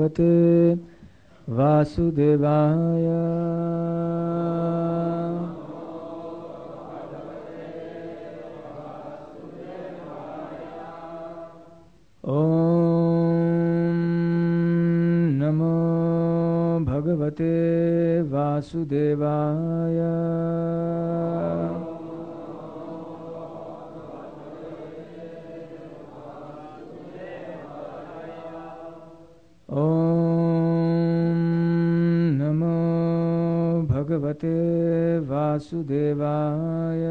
भगवते वासुदेवाय। ॐ नमो भगवते वासुदेवाय। ॐ नमो भगवते वासुदेवाय।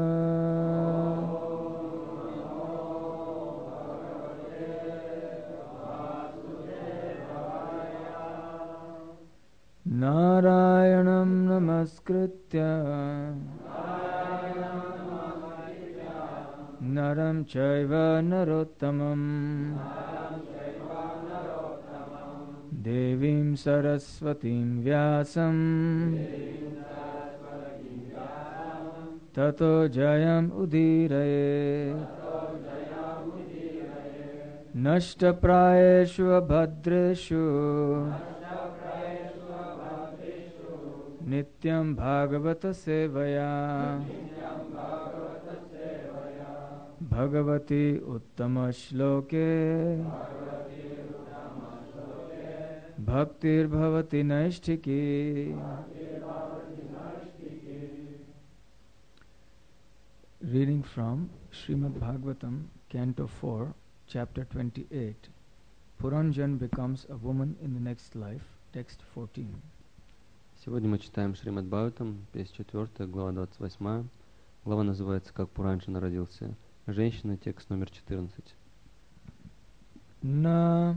नारायणं नमस्कृत्य नरं चैव नरोत्तमं देवीं सरस्वतीं व्यासं ततो जयम् उदीरये। नष्टप्रायेषु भद्रेषु नित्यं भागवत सेवया। भगवती उत्तम श्लोके भक्तिर्भवति नैष्ठिकी। Reading from Srimad Bhagavatam, Canto 4, Chapter 28. Puranjan becomes a woman in the next life. Text 14. Сегодня мы читаем Шримад Бхагаватам, 54, глава 28. Глава называется «Как Пуранджана родился женщина», текст номер 14. На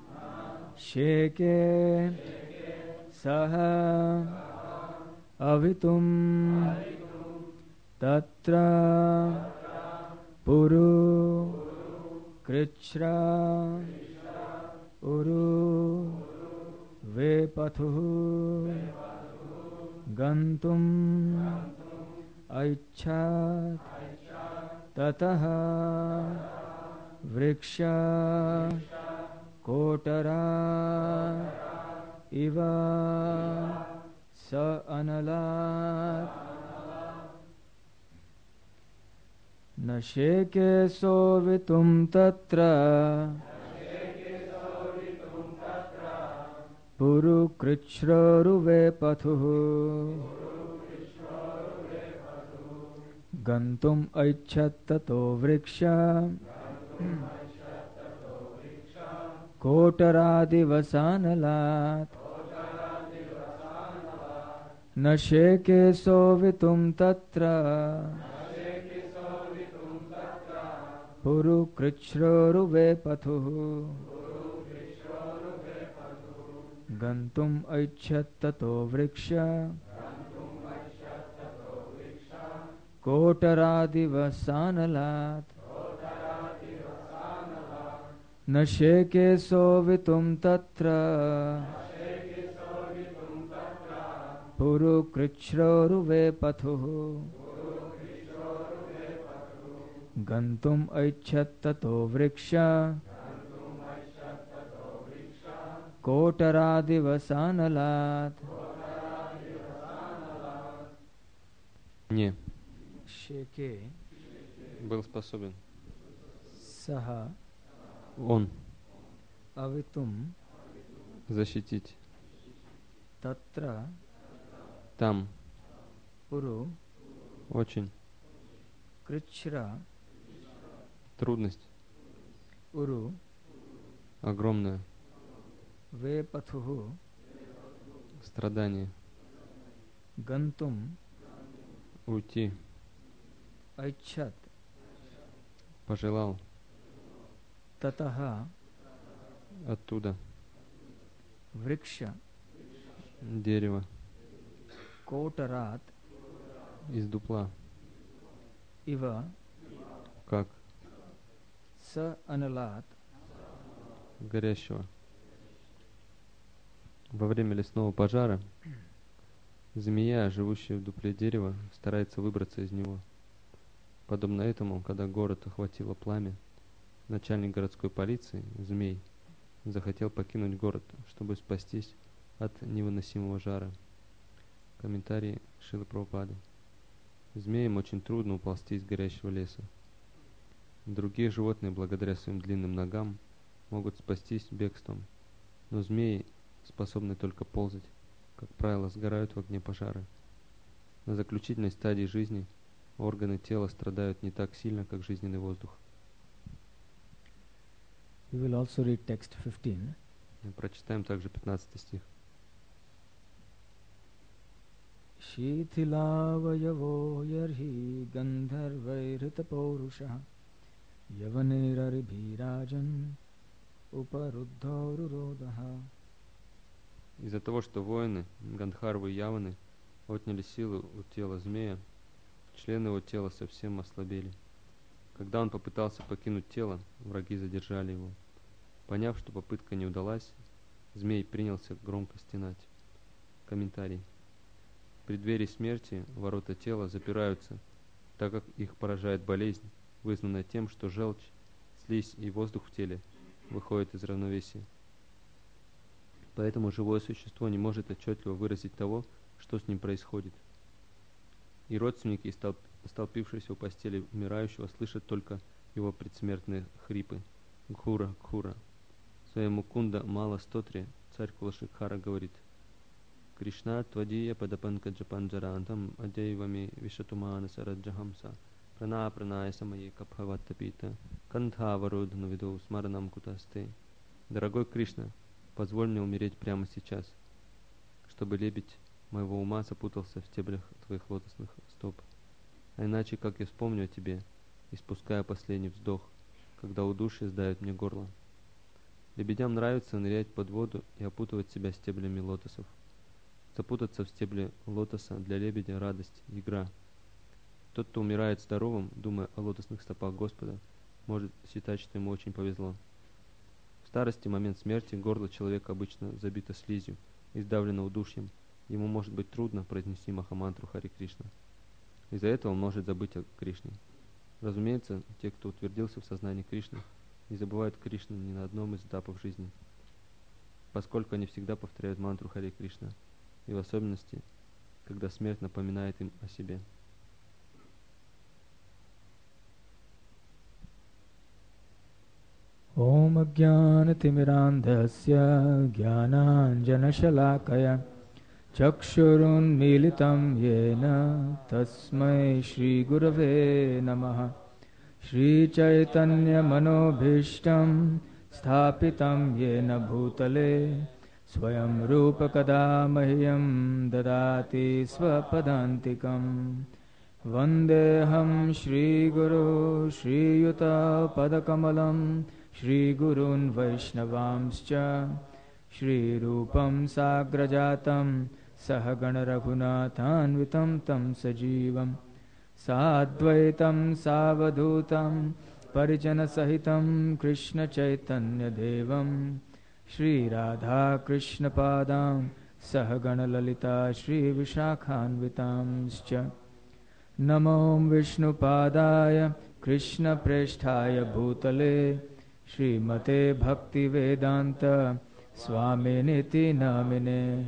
шеке саха авитум татра пуру кричра уру вепатху गंतुम ऐच्छात् ततः वृक्ष कोटरा इव स अनलात् न शेके सोवितुं तत्र पुरु कृच्छ्रुवे पथुः गन्तुम् ऐच्छत् ततो वृक्ष कोटरादिवसानलात् न शेके सोवितुं तत्र पुरु कृच्छ्रुवे पथुः गन्तुम् ऐच्छत् ततो वृक्ष कोटरादिवसानलात् न शेके सोवितुं तत्र पुरु कृच्छ्रुवे पथुः गन्तुम् ऐच्छत् ततो वृक्ष कोटरादिवसानलात्। Не Шеке был способен. саха Он авитум защитить татра там пуру очень кричра трудность уру огромная, вепатху страдание, гантум уйти, айчат пожелал татаха оттуда врикша дерево котарат из дупла, ива как са аналат горящего. Во время лесного пожара змея, живущая в дупле дерева, старается выбраться из него. Подобно этому, когда город охватило пламя, начальник городской полиции, змей, захотел покинуть город, чтобы спастись от невыносимого жара. Комментарий Шрилы Прабхупады. Змеям очень трудно уползти из горящего леса. Другие животные, благодаря своим длинным ногам, могут спастись бегством, но змеи, способные только ползать, как правило, сгорают в огне пожара. На заключительной стадии жизни органы тела страдают не так сильно, как жизненный воздух. We will also read text 15. Прочитаем также 15 стих. Shithilavayavo yarhi gandharvairhita paurusha yavaniraribhirajan uparuddhaururodaha. Из-за того, что воины, Гандхарвы и Яваны, отняли силы у тела змея, члены его тела совсем ослабели. Когда он попытался покинуть тело, враги задержали его. Поняв, что попытка не удалась, змей принялся громко стенать. Комментарий. В преддверии смерти ворота тела запираются, так как их поражает болезнь, вызванная тем, что желчь, слизь и воздух в теле выходят из равновесия. Поэтому живое существо не может отчетливо выразить того, что с ним происходит. И родственники, столпившиеся у постели умирающего, слышат только его предсмертные хрипы. Гхура, Гхура. В своем Мукунда Мала Стотре царь Кулашикхара говорит: Кришна твадия падапанкаджа панджарантам адейвами вишатумана сараджахамса прана праная самае капхаваттапита кантхаварудхна виду смаранам кутасте. Дорогой Кришна, позволь мне умереть прямо сейчас, чтобы лебедь моего ума запутался в стеблях твоих лотосных стоп. А иначе, как я вспомню о тебе, испуская последний вздох, когда удушье сдавит мне горло. Лебедям нравится нырять под воду и опутывать себя стеблями лотосов. Запутаться в стебле лотоса для лебедя — радость, игра. Тот, кто умирает здоровым, думая о лотосных стопах Господа, может считать, что ему очень повезло. В старости, момент смерти, горло человека обычно забито слизью и сдавлено удушьем. Ему может быть трудно произнести махамантру Хари Кришна. Из-за этого он может забыть о Кришне. Разумеется, те, кто утвердился в сознании Кришны, не забывают Кришну ни на одном из этапов жизни, поскольку они всегда повторяют мантру Хари Кришна, и в особенности, когда смерть напоминает им о себе. Om Ajnanatimirandhasya Jnananjanashalakaya Chakshurun Militam Yena Tasmai Shri Gurave Namaha Shri Chaitanya Manobhishtam Sthapitam Yena Bhutale Swayam Rupa Kadamahyam Dadati Swapadantikam Vandeham Shri Guru Shri Yuta Padakamalam Shri Gurun Vaishnavamscha Shri Rupam Sagrajatam Sahagana Raghunathanvitam Tam Sajivam Sadvaitam Savadhutam Parijana Sahitam Krishna Chaitanya Devam Shri Radha Krishna Padam Sahagana Lalita Shri Vishakhanvitamscha Namo Vishnu Padaya Krishna Preshthaya Bhutale Srimate Bhakti Vedanta Swami Niti Namine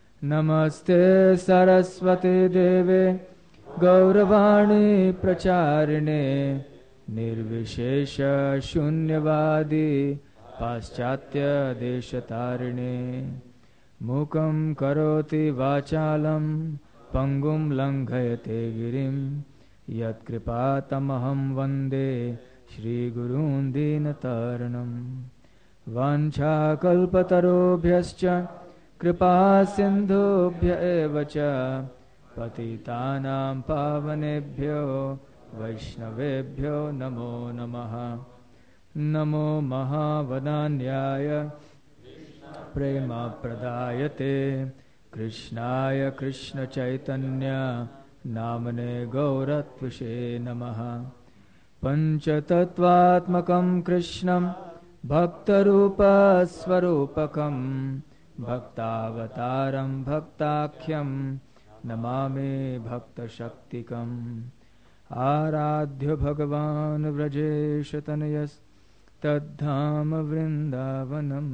Namaste Saraswati Deve Gauravani Pracharine Nirvishesha Shunyavadi Paschatya Deshatarine Mukam Karoti Vachalam Pangum Langhayate Girim Yat Kripatamaham Vande Shri Gurun Dinataranam Vancha Kalpatarobhyascha Kripa Sindhubhya Evacha Patitanam Pavanebhyo Vaishnavebhyo Namo Namaha Namo Mahavadanyaya Prema Pradayate Krishnaya Krishna Chaitanya Namane Gauratvishe Namaha Panchatattvatmakam Krishnam Bhaktarupa Swarupakam Bhaktavataram Bhaktakhyam Namami Bhakta Shaktikam Aradhya Bhagavan Vrajeshatanayas तद्धधाम वृन्दावनम्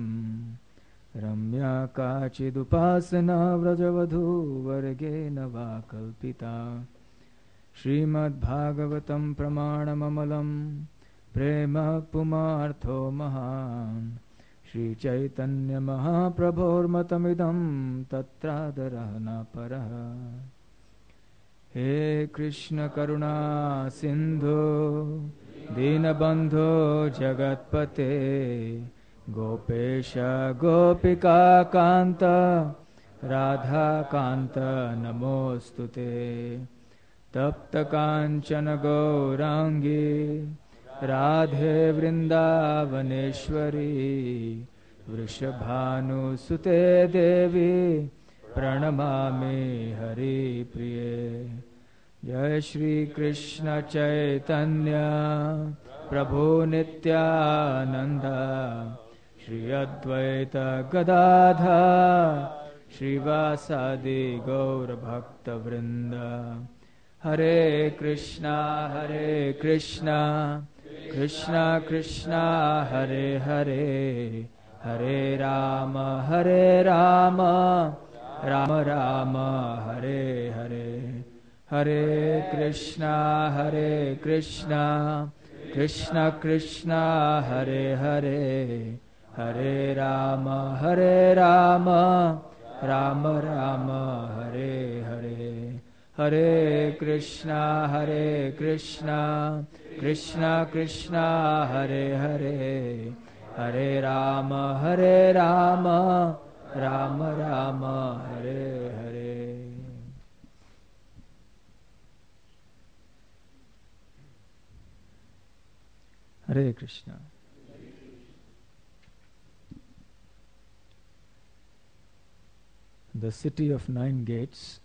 रम्या काचिदुपासना व्रजवधूवर्गेण वा कल्पिता श्रीमद्भागवतं प्रमाणममलं प्रेम पुमार्थो महान् श्रीचैतन्यमहाप्रभोर्मतमिदं तत्रादरः न परः। हे कृष्ण करुणा सिन्धु दीनबन्धो जगत्पते गोपेश गोपिका कान्त राधाकान्त नमोऽस्तुते। तप्त काञ्चन गौराङ्गी राधे वृन्दावनेश्वरी वृषभानुसुते देवी प्रणमामि हरिप्रिये। जय श्री कृष्ण चैतन्य प्रभु नित्यानंद श्री अद्वैत गदाधर श्रीवासादि गौर भक्त वृंद। हरे कृष्णा कृष्णा कृष्णा हरे हरे हरे राम राम राम हरे हरे। हरे कृष्णा कृष्णा कृष्णा हरे हरे हरे राम राम राम हरे हरे। हरे कृष्णा कृष्णा कृष्णा हरे हरे हरे राम राम राम हरे Hare. Hare Krishna. The city of 9 gates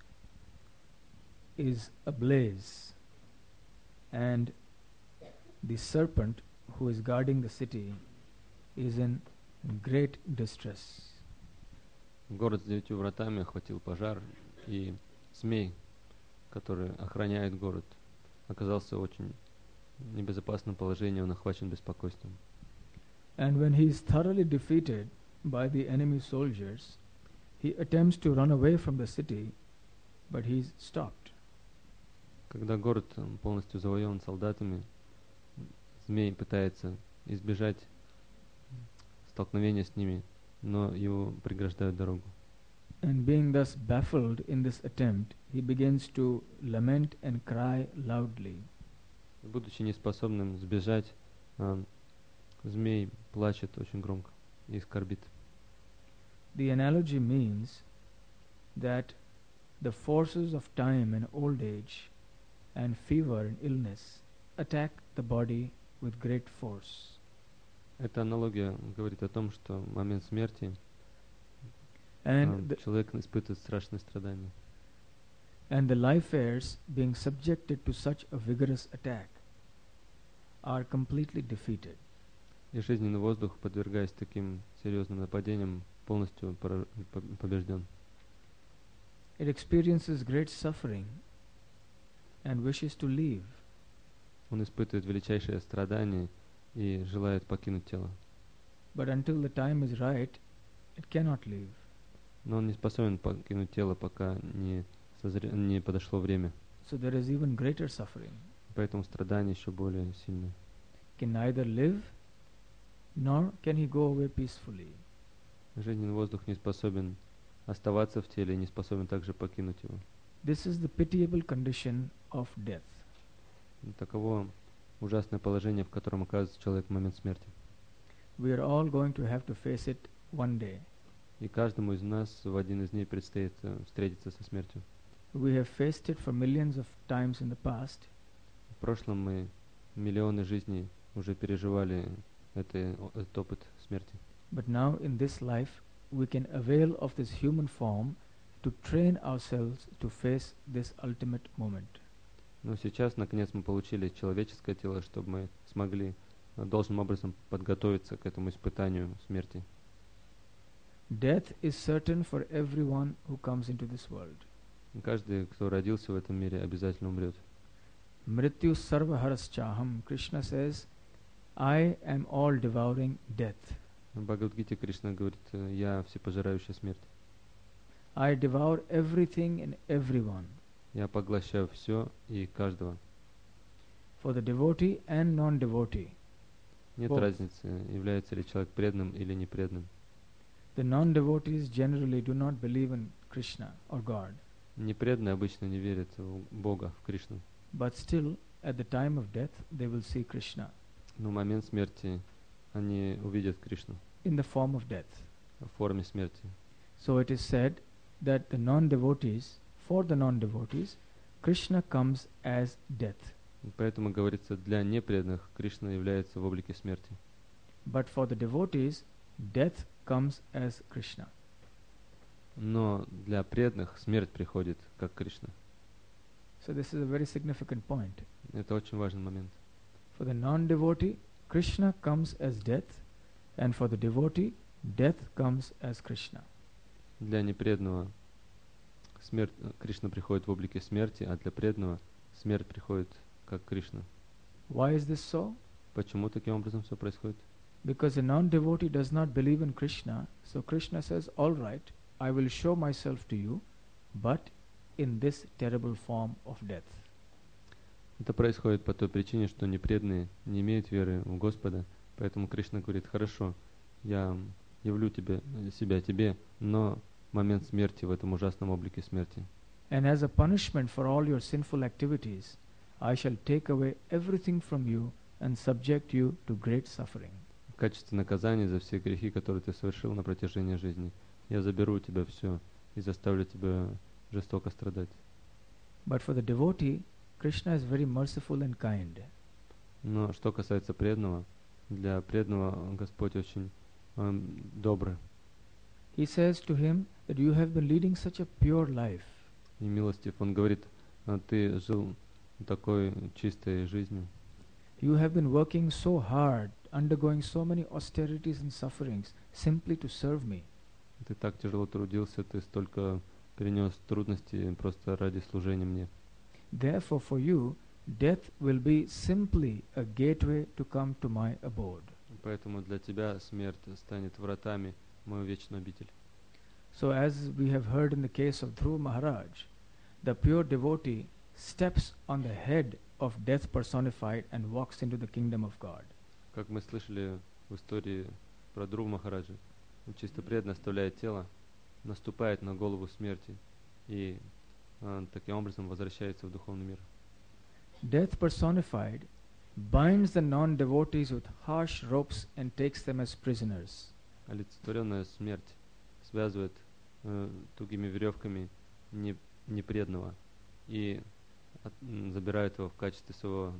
is ablaze, and the serpent who is guarding the city is in great distress. Город с 9 вратами охватил пожар, и змей, который охраняет город, оказался в очень небезопасном положении, он охвачен беспокойством. And when he is thoroughly defeated by the enemy soldiers, he attempts to run away from the city, but he is stopped. Когда город полностью завоеван солдатами, змей пытается избежать столкновения с ними, но его преграждают дорогу. And being thus baffled in this attempt, he begins to lament and cry loudly. Будучи неспособным сбежать, змей плачет очень громко и скорбит. The analogy means that the forces of time and old age and fever and illness attack the body with great force. Эта аналогия говорит о том, что в момент смерти And человек испытывает страшные страдания. And the life airs, being subjected to such a vigorous attack, are completely defeated. И жизненный воздух, подвергаясь таким серьезным нападениям, полностью побежден. It experiences great suffering and wishes to leave. Он испытывает величайшее страдание и желает покинуть тело. But until the time is right, it cannot leave. Но он не способен покинуть тело, пока не подошло время. So there is even greater suffering. Поэтому страдание еще более сильное. Can neither live, nor can he go away peacefully. Жизненный воздух не способен оставаться в теле и не способен также покинуть его. This is the pitiable condition of death. Таково ужасное положение, в котором оказывается человек в момент смерти. We are all going to have to face it one day. И каждому из нас в один из дней предстоит встретиться со смертью. We have faced it for millions of times in the past. В прошлом мы миллионы жизней уже переживали этот опыт смерти. But now in this life we can avail of this human form to train ourselves to face this ultimate moment. Но сейчас, наконец, мы получили человеческое тело, чтобы мы смогли должным образом подготовиться к этому испытанию смерти. Death is certain for everyone who comes into this world. Каждый, кто родился в этом мире, обязательно умрет. Mrityu sarva haraschaham. Krishna says, I am all-devouring death. В Бхагавад-гите Кришна говорит, я всепожирающая смерть. I devour everything and everyone. Я поглощаю все и каждого. For the devotee and non-devotee, Нет Both. разницы, является ли человек преданным или непреданным. the non-devotees generally do not believe in Krishna or God, Непреданные обычно не верят в Бога, в Кришну. but still, at the time of death, they will see Krishna Но в момент смерти они увидят Кришну in the form of death. в форме смерти. So it is said that the non-devotees, for the non-devotees, Krishna comes as death. И поэтому говорится, для непреданных Кришна является в облике смерти. But for the devotees, death comes as Krishna. Но для преданных смерть приходит как Кришна. So this is a very significant point. Это очень важный момент. For the non-devotee, Krishna comes as death, and for the devotee, death comes as Krishna. Для непреданного Кришна приходит в облике смерти, а для преданного смерть приходит как Кришна. Why is this so? Почему таким образом все происходит? Because a non-devotee does not believe in Krishna, so Krishna says, all right, I will show myself to you, but in this terrible form of death. Это происходит по той причине, что непреданные не имеют веры в Господа, поэтому Кришна говорит, хорошо, я явлю себя тебе, но в момент смерти в этом ужасном облике смерти. And as a punishment for all your sinful activities, I shall take away everything from you and subject you to great suffering. В качестве наказания за все грехи, которые ты совершил на протяжении жизни, я заберу у тебя все и заставлю тебя жестоко страдать. But for the devotee, Krishna is very merciful and kind. Но что касается преданного, для преданного Господь очень добрый He says to him that you have been leading such a pure life. и милостив. Он говорит, ты жил такой чистой жизнью. You have been working so hard, undergoing so many austerities and sufferings, simply to serve me. Ты так тяжело трудился, ты столько перенес трудностей просто ради служения мне. Therefore, for you, death will be simply a gateway to come to my abode. Поэтому для тебя смерть станет вратами в мою вечную обитель. So, as we have heard in the case of Dhruva Maharaj, the pure devotee steps on the head of death personified and walks into the kingdom of God. Как мы слышали в истории про Dhruva Махараджа, он чисто преданно оставляет тело, наступает на голову смерти и таким образом возвращается в духовный мир. Death personified binds the non-devotees with harsh ropes and takes them as prisoners. Олицетворенная смерть связывает тугими веревками непреданного и забирает его в качестве своего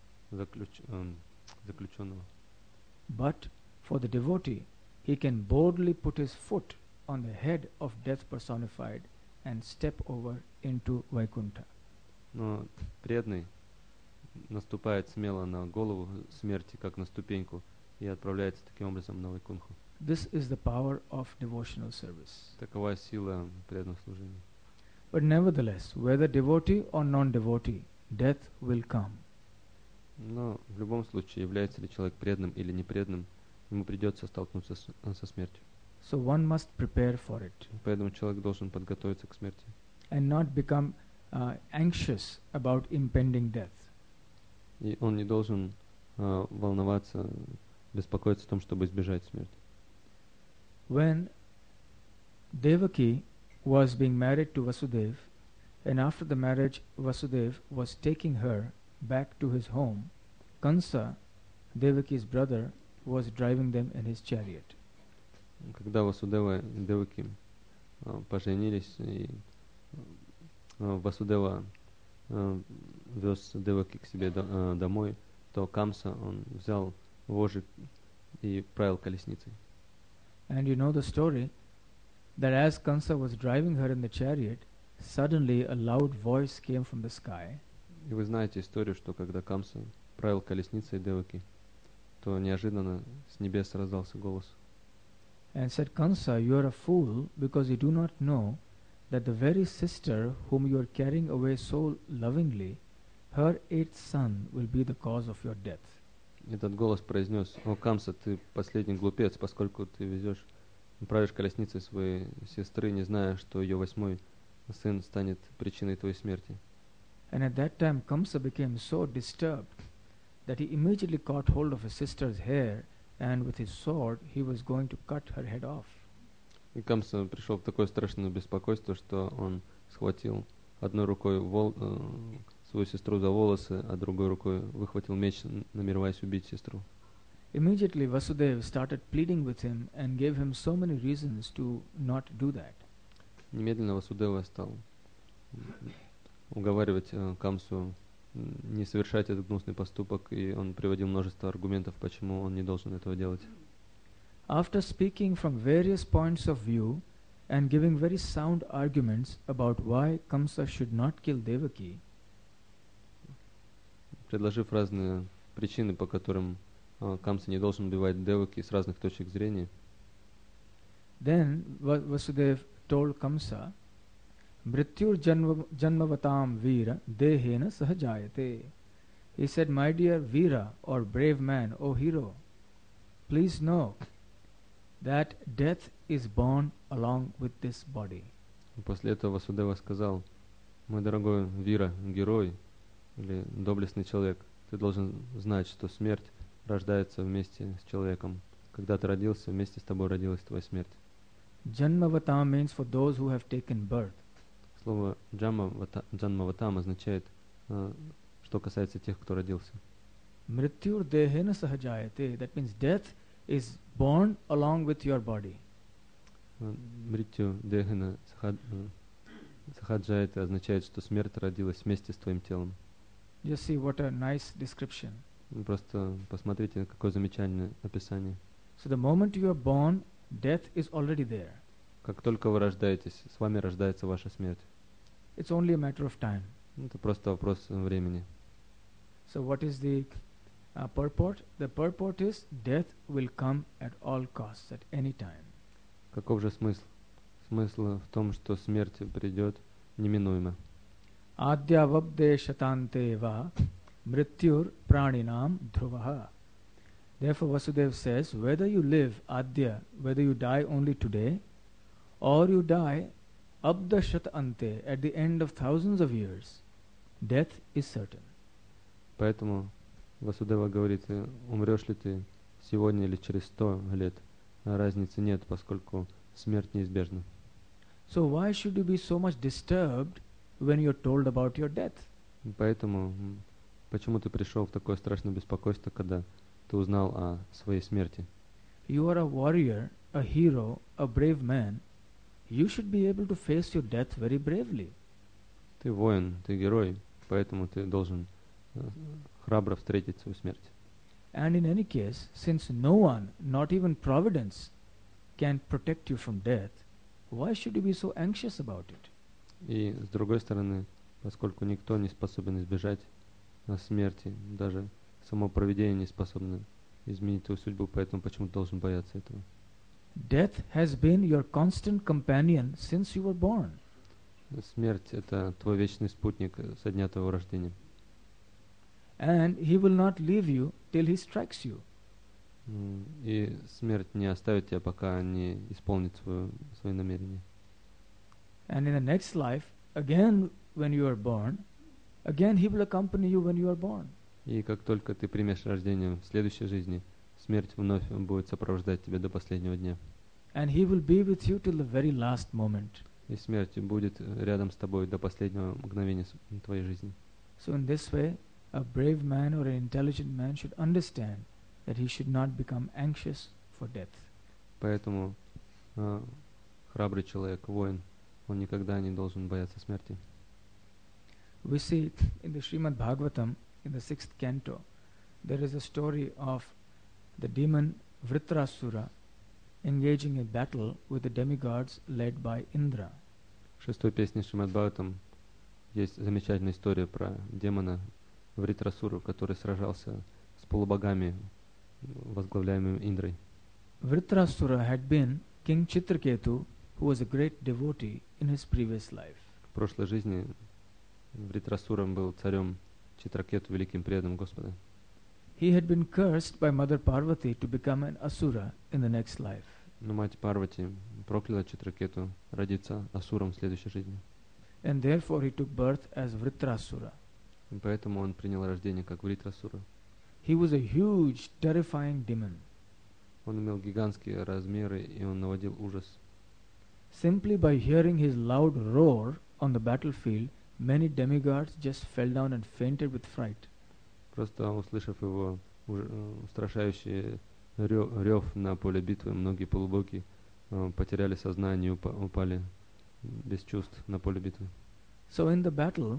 заключенного. But for the devotee, he can boldly put his foot on the head of death personified and step over into Vaikuntha. Но преданный наступает смело на голову смерти, как на ступеньку, и отправляется таким образом на Вайкунху. This is the power of devotional service. Такова сила преданного служения. But nevertheless, whether devotee or non-devotee, death will come. Но в любом случае, является ли человек преданным или непреданным, ему придется столкнуться со смертью. So one must prepare for it Поэтому человек должен подготовиться к смерти. and not become anxious about impending death. И он не должен волноваться, беспокоиться о том, чтобы избежать смерти. When Devaki was being married to Vasudev, and after the marriage Vasudev was taking her back to his home, Kansa, Devaki's brother, was driving them in his chariot. Когда Васудева и Деваки поженились, и Васудева вез Деваки к себе домой, то Камса он взял вожжи и правил колесницей. And you know the story that as Kansa was driving her in the chariot, suddenly a loud voice came from the sky. И вы знаете историю, что когда Камса правил колесницей Деваки, то неожиданно с небес раздался голос. And said, Kansa, you are a fool because you do not know that the very sister whom you are carrying away so lovingly, her eighth son will be the cause of your death. Этот голос произнес: «О, Камса, ты последний глупец, поскольку ты правишь колесницей своей сестры, не зная, что ее 8-й сын станет причиной твоей смерти». And at that time, Kamsa became so disturbed that he immediately caught hold of his sister's hair, and with his sword he was going to cut her head off. И Камса пришел в такое страшное беспокойство, что он схватил одной рукой свою сестру за волосы, а другой рукой выхватил меч, намереваясь убить сестру. Immediately, Vasudeva started pleading with him and gave him so many reasons to not do that. Немедленно Васудева стал уговаривать Камсу не совершать этот гнусный поступок, и он приводил множество аргументов, почему он не должен этого делать. After speaking from various points of view and giving very sound arguments about why Kamsa should not kill Devaki, предложив разные причины, по которым Камса не должен убивать Деваки с разных точек зрения, then Vasudeva told Kamsa, Mrityur janmavatam Veera dehena sahajayate. He said, my dear Veera, or brave man, O hero, please know that death is born along with this body. После этого Васудева сказал: «Мой дорогой Вира, герой или доблестный человек, ты должен знать, что смерть рождается вместе с человеком. Когда ты родился, вместе с тобой родилась твоя смерть». Janmavatam means for those who have taken birth. Слово джанмаватам означает, что касается тех, кто родился. Mrityur dehena sahajayate, that means death is born along with your body. Мритю дехена сахаджа, это означает, что смерть родилась вместе с твоим телом. Just see what a nice description. Просто посмотрите, какое замечательное описание. So the moment you are born, death is already there. Как только вы рождаетесь, с вами рождается ваша смерть. It's only a matter of time. Это просто вопрос времени. So what is the purport? The purport is death will come at all costs, at any time. Каков же смысл? Смысл в том, что смерть придет неминуемо. Adyavabde shatante va mrityur praninam dhruvaha. Therefore Vasudeva says, whether you live adya, whether you die only today, or you die abda shatante, at the end of thousands of years, death is certain. Поэтому Васудева говорит: умрешь ли ты сегодня или через 100 лет, разницы нет, поскольку смерть неизбежна. So why should you be so much disturbed when you're told about your death? Поэтому почему ты пришел в такое страшное беспокойство, когда ты узнал о своей смерти? You are a warrior, a hero, a brave man. You should be able to face your death very bravely. Ты воин, ты герой, поэтому ты должен храбро встретить свою смерть. And in any case, since no one, not even Providence, can protect you from death, why should you be so anxious about it? И с другой стороны, поскольку никто не способен избежать смерти, даже само провидение не способно изменить твою судьбу, поэтому почему ты должен бояться этого? Death has been your constant companion since you were born. Смерть — это твой вечный спутник со дня твоего рождения. And he will not leave you till he strikes you. И смерть не оставит тебя, пока не исполнит свои намерения. And in the next life, again when you are born, again he will accompany you when you are born. И как только ты примешь рождение в следующей жизни, смерть вновь будет сопровождать тебя до последнего дня. And he will be with you till the very last moment. И смерть будет рядом с тобой до последнего мгновения твоей жизни. So in this way, a brave man or an intelligent man should understand that he should not become anxious for death. Поэтому храбрый человек, воин, он никогда не должен бояться смерти. We see in the Srimad Bhagavatam, in the 6th canto, there is a story of the demon Vritrasura engaging in battle with the demigods led by Indra. В 6-й песне Шримад Бхагаватам есть замечательная история про демона Вритрасуру, который сражался с полубогами, возглавляемыми Индрой. Vritrasura had been King Chitraketu, who was a great devotee in his previous life. В прошлой жизни Вритрасуром был царем Читракету, великим преданным Господа. He had been cursed by Mother Parvati to become an asura in the next life. Но мать Парвати прокляла Читракету родиться асуром в следующей жизни. And therefore he took birth as Vritrasura. И поэтому он принял рождение как Вритрасура. He was a huge, terrifying demon. Он имел гигантские размеры, и он наводил ужас. Simply by hearing his loud roar on the battlefield, many demigods just fell down and fainted with fright. Просто услышав его устрашающий рев на поле битвы, многие полубоги потеряли сознание и упали без чувств на поле битвы. So in the battle,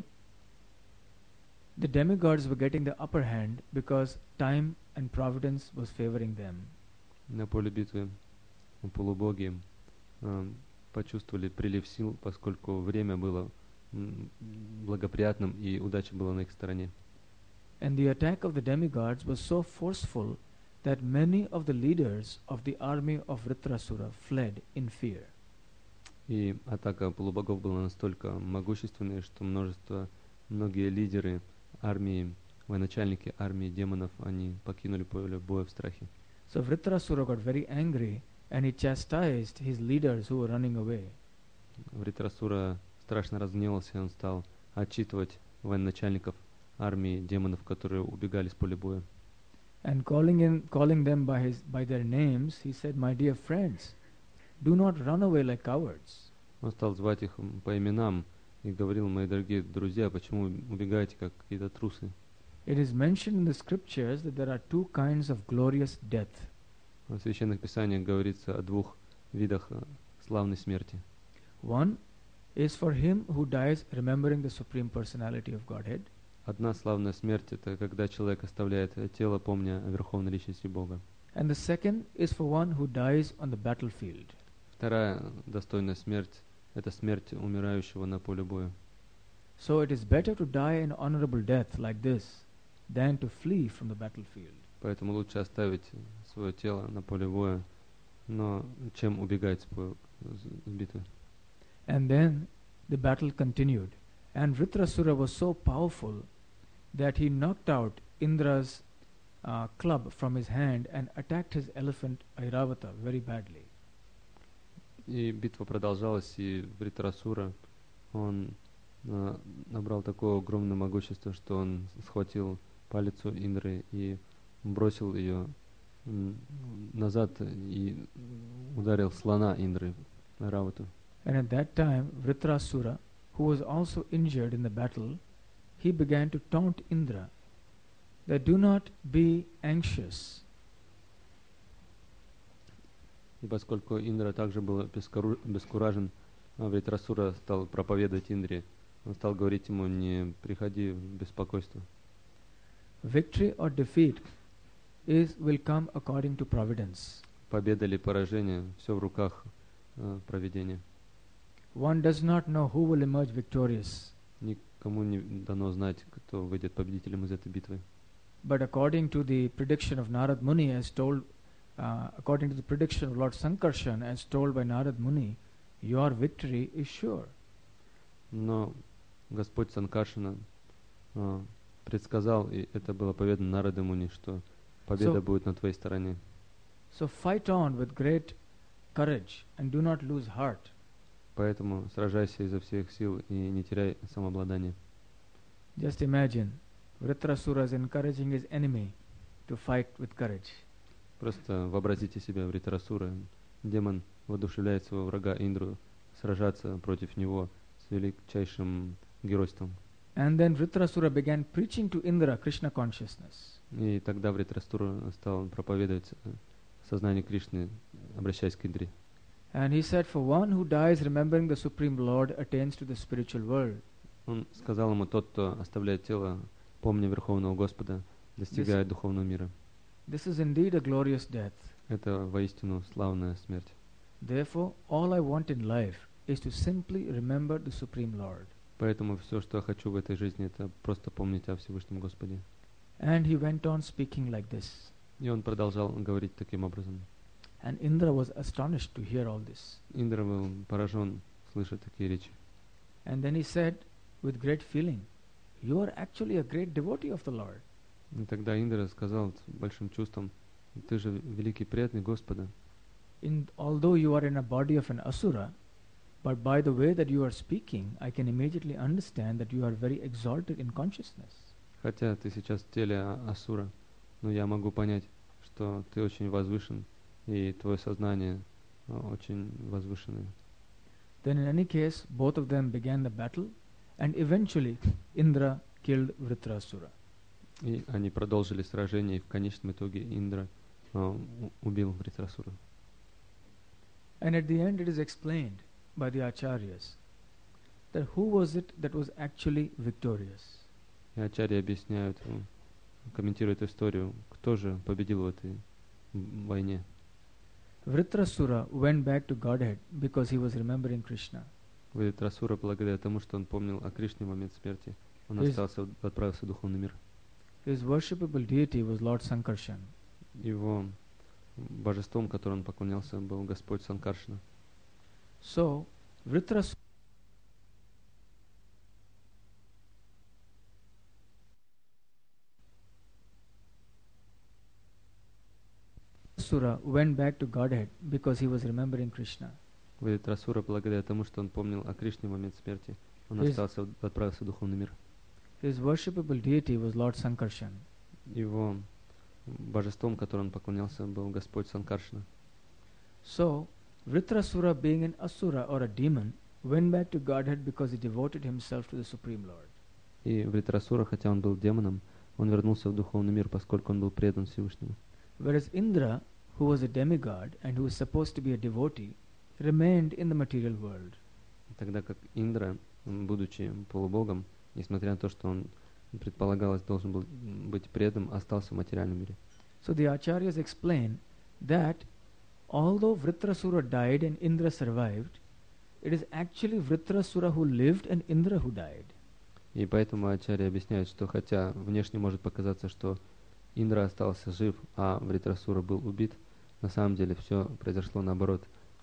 the demigods were getting the upper hand because time and providence was favoring them. На поле битвы полубоги почувствовали прилив сил, поскольку время было благоприятным и удача была на их стороне. And the attack of the demigods was so forceful that many of the leaders of the army of Vritrasura fled in fear. И атака полубогов была настолько могущественной, что многие лидеры армии, военачальники армии демонов, они покинули поле боя в страхе. So Vritrasura got very angry and he chastised his leaders who were running away. Вритрасура страшно разгневался, и он стал отчитывать военачальников армии демонов, которые убегали с поля боя. And calling them by their names, he said, "My dear friends, do not run away like cowards." Он стал звать их по именам и говорил: мои дорогие друзья, почему убегаете как какие-то трусы? It is mentioned in the scriptures that there are two kinds of glorious death. В Священных Писаниях говорится о двух видах славной смерти. One is for him who dies remembering the Supreme Personality of Godhead. Одна славная смерть — это когда человек оставляет тело, помня о Верховной Личности Бога. And the second is for one who dies on the battlefield. Вторая достойная смерть — это смерть умирающего на поле боя. So it is better to die an honorable death like this than to flee from the battlefield. Поэтому лучше оставить свое тело на поле боя, но чем убегать с битвы. And then the battle continued, and Vritrasura was so powerful that he knocked out Indra's club from his hand and attacked his elephant Airavata very badly. И битва продолжалась, и Вритрасура, он набрал такое огромное могущество, что он схватил палицу Индры и бросил ее назад и ударил слона Индры, Равату. And at that time, Vritrasura, who was also injured in the battle, he began to taunt Indra that do not be anxious. И поскольку Индра также был бескуражен, Вритрасура стал проповедовать Индре. Он стал говорить ему: не приходи в беспокойство. Victory or defeat will come according to providence. Победа или поражение — все в руках провидения. One does not know who will emerge victorious. Никому не дано знать, кто выйдет победителем из этой битвы. But according to the prediction of Narad Muni, as told, according to the prediction of Lord Sankarshan, as told by Narad Muni, your victory is sure. Но Господь Санкаршана предсказал, и это было поведано Нараде Муни, что победа будет на твоей стороне. So fight on with great courage and do not lose heart. Поэтому сражайся изо всех сил и не теряй самообладание. Just imagine, Vritrasura is encouraging his enemy to fight with courage. Просто вообразите себя Вритрасура. Демон воодушевляет своего врага Индру сражаться против него с величайшим геройством. And then Vritrasura began preaching to Indra Krishna consciousness. И тогда Вритрасура стал проповедовать сознание Кришны, обращаясь к Индре. And he said, for one who dies remembering the Supreme Lord attains to the spiritual world. Он сказал ему: тот, кто оставляет тело, помня Верховного Господа, достигает духовного мира. This is indeed a glorious death. Это воистину славная смерть. Therefore, all I want in life is to simply remember the Supreme Lord. Поэтому все, что я хочу в этой жизни, это просто помнить о Всевышнем Господе. And he went on speaking like this. И он продолжал говорить таким образом. And Indra was astonished to hear all this. Индра был поражен, слыша такие речи. And then he said, with great feeling, you are actually a great devotee of the Lord. И тогда Индра сказал с большим чувством: ты же великий преданный Господа. Although you are in a body of an asura, but by the way that you are speaking, I can immediately understand that you are very exalted in consciousness. Хотя ты сейчас в теле асура, но я могу понять, что ты очень возвышен, и твое сознание очень возвышенное. Then in any case, both of them began the battle, and eventually Indra killed Vritrasura. И они продолжили сражение, и в конечном итоге Индра убил Вритрасуру. And at the end it is explained by the acharyas that who was it that was actually victorious. И ачарьи объясняют, комментируют историю, кто же победил в этой войне. Vritrasura went back to Godhead because he was remembering Krishna. Вритрасура, благодаря тому, что он помнил о Кришне в момент смерти, он отправился в духовный мир. His worshipable deity was Lord Sankarshan. Его божеством, которому он поклонялся, был Господь Санкаршна. So, Vritrasura went back to Godhead because he was remembering Krishna. Вритрасура, благодаря тому, что он помнил о Кришне в момент смерти, он отправился в духовный мир. His worshipable deity was Lord Sankarshan. Его божеством, которому он поклонялся, был Господь Санкаршна. So, Vritrasura, being an asura or a demon, went back to Godhead because he devoted himself to the Supreme Lord. И Вритрасура, хотя он был демоном, он вернулся в духовный мир, поскольку он был предан Всевышнему. Whereas Indra, who was a demigod and who was supposed to be a devotee, remained in the material world. Тогда как Индра, будучи полубогом, несмотря на то, что он предполагалось должен был быть предан, остался в материальном мире. So the acharyas explain that although Vritrasura died and Indra survived, it is actually Vritrasura who lived and Indra who died. И поэтому ачарьи объясняют, что хотя внешне может показаться, что Индра остался жив, а Вритрасура был убит, на самом деле все произошло наоборот.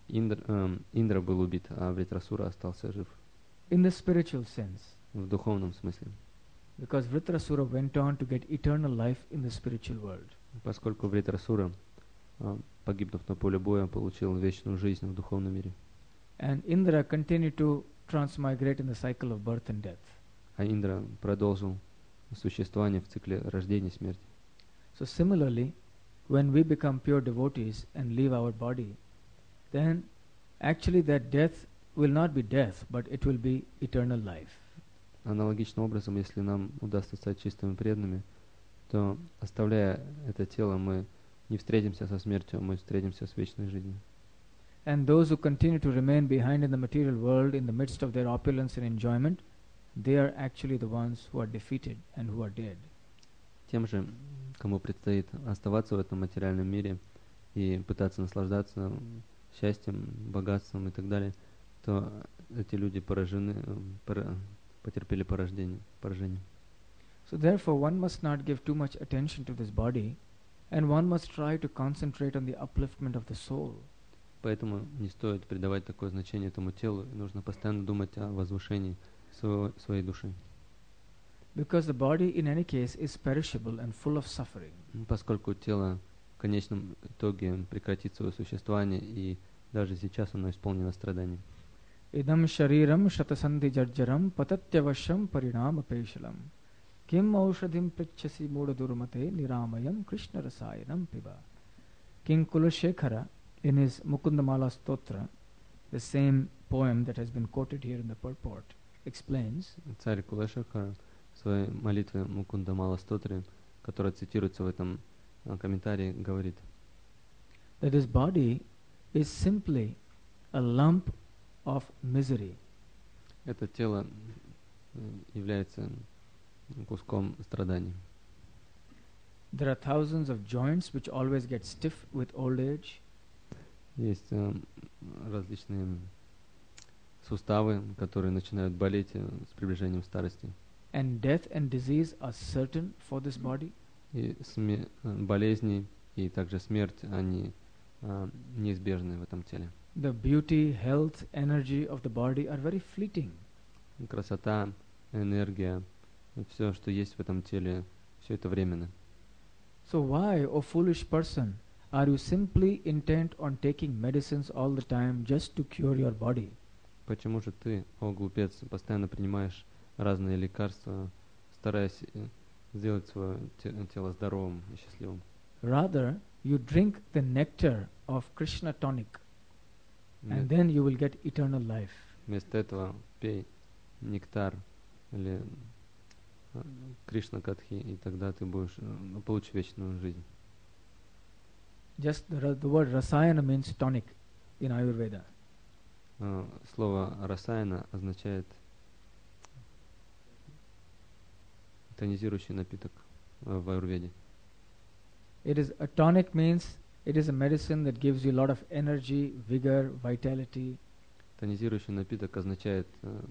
Индра был убит, а Вритрасура остался жив. In the spiritual sense. В духовном смысле. Because Vritrasura went on to get eternal life in the spiritual world. Поскольку Вритрасура, погибнув на поле боя, получил вечную жизнь в духовном мире. And Indra continued to transmigrate in the cycle of birth and death. А Индра продолжил существование в цикле рождения и смерти. So similarly, when we become pure devotees and leave our body, then actually that death will not be death, but it will be eternal life. Аналогичным образом, если нам удастся стать чистыми преданными, то, оставляя это тело, мы не встретимся со смертью, а мы встретимся с вечной жизнью. And those who continue to remain behind in the material world in the midst of their opulence and enjoyment, they are actually the ones who are defeated and who are dead. Тем же, кому предстоит оставаться в этом материальном мире и пытаться наслаждаться счастьем, богатством и так далее, то эти люди потерпели поражение. So therefore one must not give too much attention to this body, and one must try to concentrate on the upliftment of the soul. Поэтому не стоит придавать такое значение этому телу, нужно постоянно думать о возвышении своей души. Because the body in any case is perishable and full of suffering. Поскольку тело в конечном итоге прекратит свое существование, и даже сейчас оно исполнено страданием. Idam shariram shatasandhi jarjaram patatyavasham parinama peshalam kim aushadhim prichasi mudadurmate niramayam krishna rasayanam piba. King Kulashekara, in his Mukundamala Stotra, the same poem that has been quoted here in the purport, explains Царь Кулашекара в своей молитве Мукундамала Стотре, которая цитируется в этом комментарии, говорит, that his body is simply a lump of misery. Это тело является куском страданий. There are thousands of joints which always get stiff with old age. Есть различные суставы, которые начинают болеть с приближением старости. And death and disease are certain for this body. И болезни и также смерть, они неизбежны в этом теле. The beauty, health, energy of the body are very fleeting. Красота, энергия, все, что есть в этом теле, все это временно. So why, O foolish person, are you simply intent on taking medicines all the time just to cure your body? Почему же ты, о глупец, постоянно принимаешь разные лекарства, стараясь сделать свое тело здоровым и счастливым? Rather, you drink the nectar of Krishna tonic, and then you will get eternal life. Вместо этого пей нектар или Кришна Катхи, и тогда ты будешь получишь вечную жизнь. Just the word rasayana means tonic in Ayurveda. Слово расаяна означает тонизирующий напиток в аюрведе. It is a tonic means it is a medicine that gives you a lot of energy, vigor, vitality. Тонизирующий напиток означает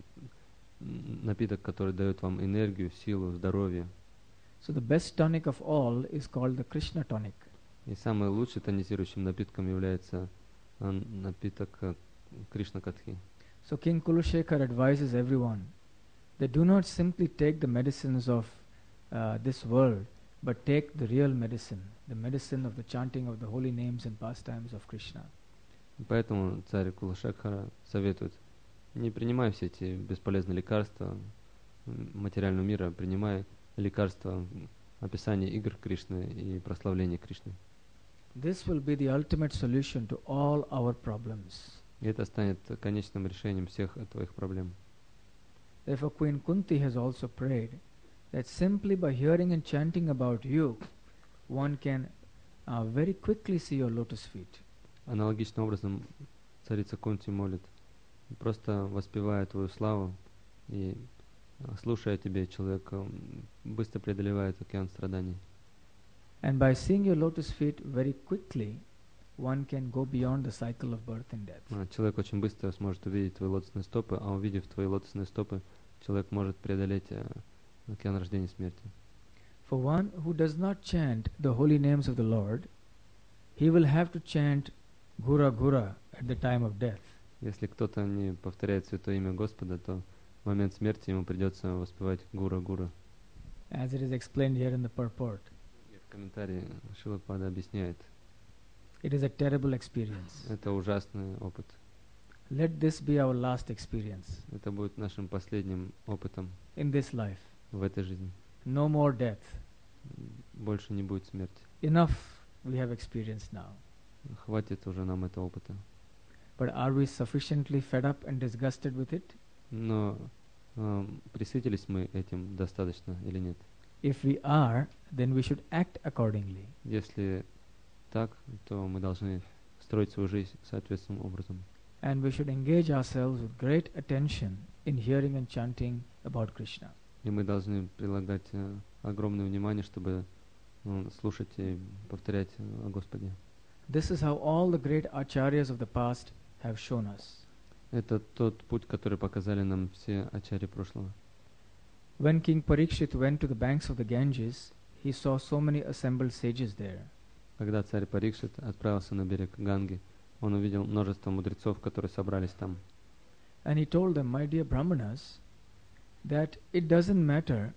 напиток, который дает вам энергию, силу, здоровье. So the best tonic of all is called the Krishna tonic. И самый лучший тонизирующим напитком является напиток Кришна Катхи. So King Kulashekar advises everyone that do not simply take the medicines of this world, but take the real medicine, the medicine of the chanting of the holy names and pastimes of Krishna. Поэтому царь Кулашекхара советует: не принимай все эти бесполезные лекарства материального мира, принимай лекарства описания игр Кришны и прославления Кришны. This will be the ultimate solution to all our problems. И это станет конечным решением всех твоих проблем. Therefore, Queen Kunti has also prayed that simply by hearing and chanting about you, one can very quickly see your lotus feet. Аналогичным образом царица Кунти молит: просто воспевая твою славу и слушая тебя, человек быстро преодолевает океан страданий. And by seeing your lotus feet very quickly, one can go beyond the cycle of birth and death. Человек очень быстро сможет увидеть твои лотосные стопы, а увидев твои лотосные стопы, человек может преодолеть океан рождения и смерти. For one who does not chant the holy names of the Lord, he will have to chant Gura Gura at the time of death. Если кто-то не повторяет святое имя Господа, то в момент смерти ему придется воспевать Гура Гура. As it is explained here in the purport. В комментарии Шрила Прабхупада объясняет: it is a terrible experience. Это ужасный опыт. Let this be our last experience. Это будет нашим последним опытом in this life. В этой жизни. No more death. Больше не будет смерти. Enough we have experienced now. Хватит уже нам этого опыта. But are we sufficiently fed up and disgusted with it? Но присытились мы этим достаточно или нет? If we are, then we should act accordingly. Если так, то мы должны строить свою жизнь соответственным образом. And we should engage ourselves with great attention in hearing and chanting about Krishna. И мы должны прилагать огромное внимание, чтобы слушать и повторять о Господе. This is how all the great acharyas of the past have shown us. Это тот путь, который показали нам все ачарьи прошлого. When King Parikshit went to the banks of the Ganges, he saw so many assembled sages there. Когда царь Парикшит отправился на берег Ганги, он увидел множество мудрецов, которые собрались там. And he told them, my dear Brahmanas, that it doesn't matter